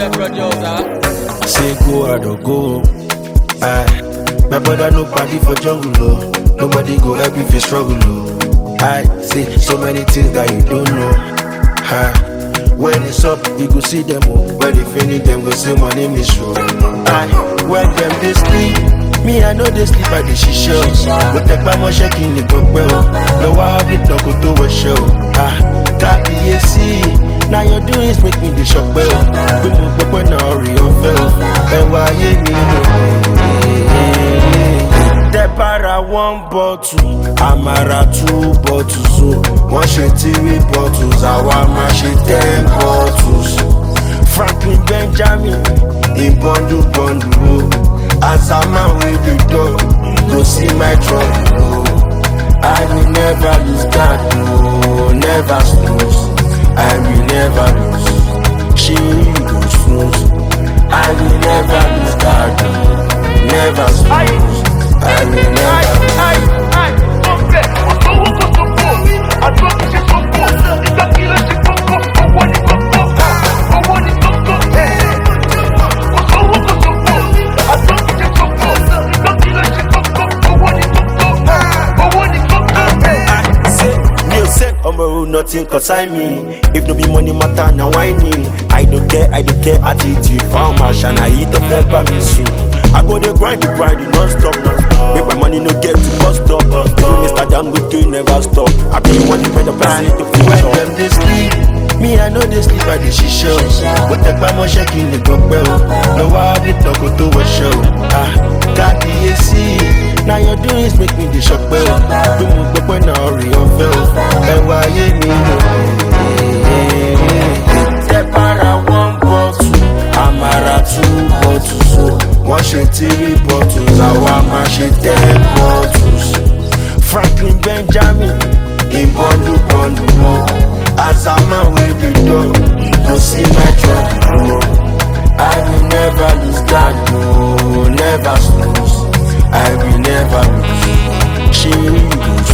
Say go out or go. Aye. My brother no party for jungle, oh. Nobody go help if you struggle, oh. I say so many things that you don't know. Aye. When it's up, you go see them, oh. When they finish them, go say my name is show. Aye. When them they sleep, me I know they sleep at the shisha. But take my motion in the book, well. No, I'll be talking to a show. Ah, got the AC. Now your doings make me the shock bell. We move up when I real fell. And why you need the para one bottle, Amara 2 bottles. So one shit 3 bottles, Awama shit 10 bottles. Franklin Benjamin in bundle. As a man with the dog, go see my trouble. I will never lose God, no, never snooze. I will never lose. She go snooze. I will never lose God, no, never snooze. I will never nothing concern me. If no be money matter, now I need. I don't care attitude. Found my shine, I eat the fed by me soon. I go the grind, non-stop. Make my money no get to bust up. Mr. Dangote never stop. I be the one to pay the price to feel when them they sleep, me I know they sleep at the shisha. But take my motion in the book, well. No, I be talking to a show. Ah, got the AC. Now your doings make me the shock bell. We move up when I real fell. And why you need the para 1 bottle, Amara 2 bottles. So one shit 3 bottles, Awama shit 10 bottles. Franklin Benjamin in bundle. As a man with the dog, go see my trouble. I will never lose God, no, never snooze. I will never lose. She goes